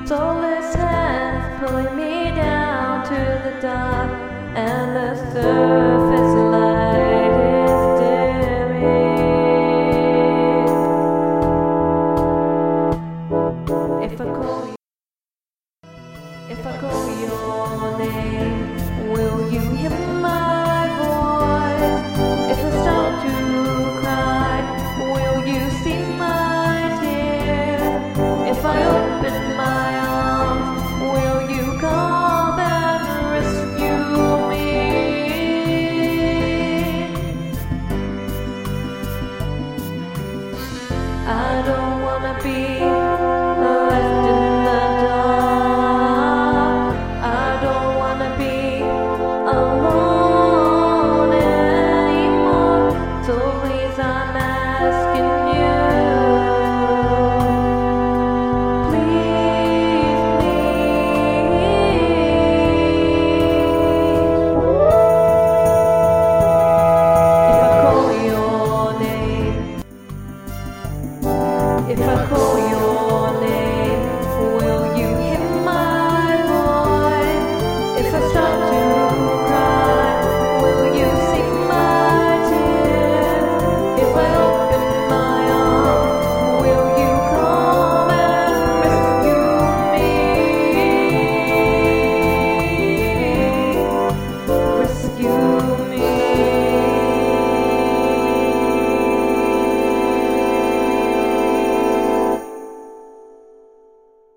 Soulless hands pulling me down to the dark, and the surface light is dimming. If I call your name, will you hear me?